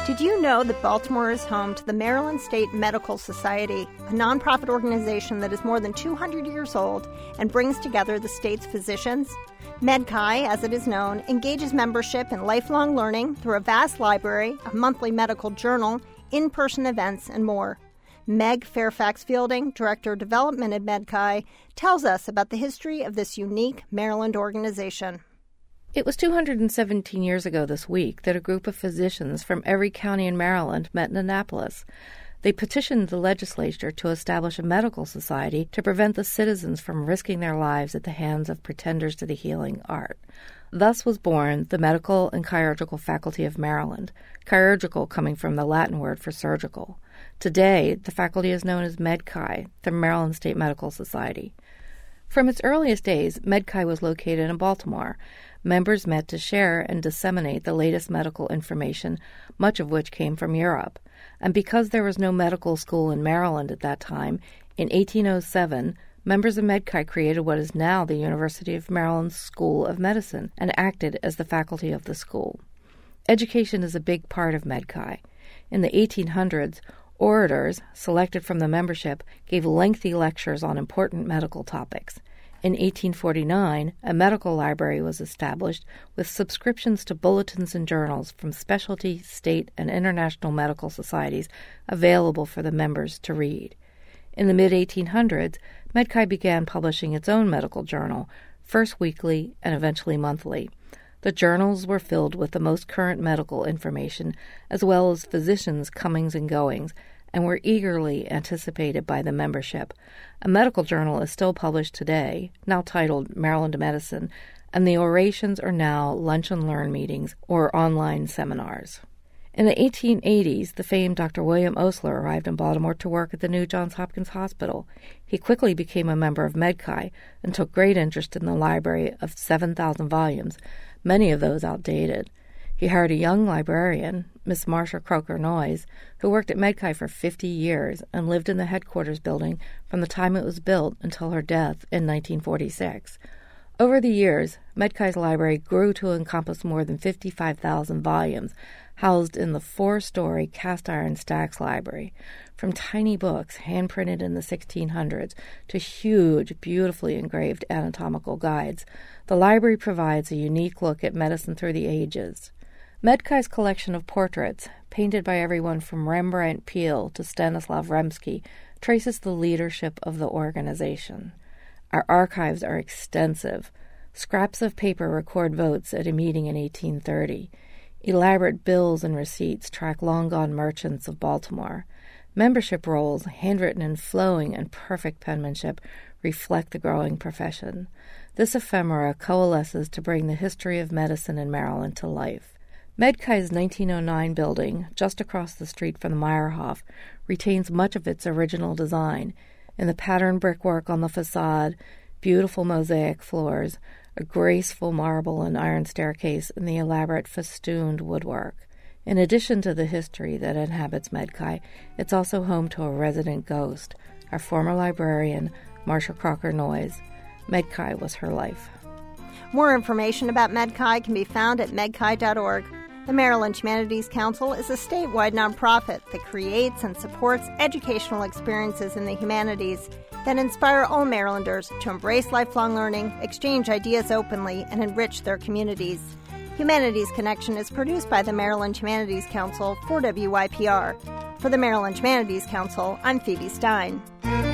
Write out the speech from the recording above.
Did you know that Baltimore is home to the Maryland State Medical Society, a nonprofit organization that is more than 200 years old and brings together the state's physicians? MedChi, as it is known, engages membership in lifelong learning through a vast library, a monthly medical journal, in-person events, and more. Meg Fairfax Fielding, Director of Development at MedChi, tells us about the history of this unique Maryland organization. It was 217 years ago this week that a group of physicians from every county in Maryland met in Annapolis. They petitioned the legislature to establish a medical society to prevent the citizens from risking their lives at the hands of pretenders to the healing art. Thus was born the Medical and Chirurgical Faculty of Maryland, chirurgical coming from the Latin word for surgical. Today, the faculty is known as MedChi, the Maryland State Medical Society. From its earliest days, MedChi was located in Baltimore. Members met to share and disseminate the latest medical information, much of which came from Europe. And because there was no medical school in Maryland at that time, in 1807, members of MedChi created what is now the University of Maryland School of Medicine and acted as the faculty of the school. Education is a big part of MedChi. In the 1800s, orators, selected from the membership, gave lengthy lectures on important medical topics. In 1849, a medical library was established with subscriptions to bulletins and journals from specialty, state, and international medical societies available for the members to read. In the mid-1800s, MedChi began publishing its own medical journal, first weekly and eventually monthly. The journals were filled with the most current medical information, as well as physicians' comings and goings, and were eagerly anticipated by the membership. A medical journal is still published today, now titled Maryland Medicine, and the orations are now lunch and learn meetings or online seminars. In the 1880s, the famed Dr. William Osler arrived in Baltimore to work at the new Johns Hopkins Hospital. He quickly became a member of MedChi and took great interest in the library of 7,000 volumes, many of those outdated. He hired a young librarian, Miss Marcia Croker Noyes, who worked at MedChi for 50 years and lived in the headquarters building from the time it was built until her death in 1946. Over the years, MedChi's library grew to encompass more than 55,000 volumes, housed in the 4-story cast-iron Stax Library. From tiny books hand-printed in the 1600s to huge, beautifully engraved anatomical guides, the library provides a unique look at medicine through the ages. MedChi's collection of portraits, painted by everyone from Rembrandt Peale to Stanislav Remsky, traces the leadership of the organization. Our archives are extensive. Scraps of paper record votes at a meeting in 1830. Elaborate bills and receipts track long-gone merchants of Baltimore. Membership rolls, handwritten in flowing and perfect penmanship, reflect the growing profession. This ephemera coalesces to bring the history of medicine in Maryland to life. MedChi's 1909 building, just across the street from the Meyerhoff, retains much of its original design. In the patterned brickwork on the facade, beautiful mosaic floors, a graceful marble and iron staircase, and the elaborate festooned woodwork. In addition to the history that inhabits MedChi, it's also home to a resident ghost, our former librarian, Marcia Croker Noyes. MedChi was her life. More information about MedChi can be found at medchi.org. The Maryland Humanities Council is a statewide nonprofit that creates and supports educational experiences in the humanities that inspire all Marylanders to embrace lifelong learning, exchange ideas openly, and enrich their communities. Humanities Connection is produced by the Maryland Humanities Council for WYPR. For the Maryland Humanities Council, I'm Phoebe Stein.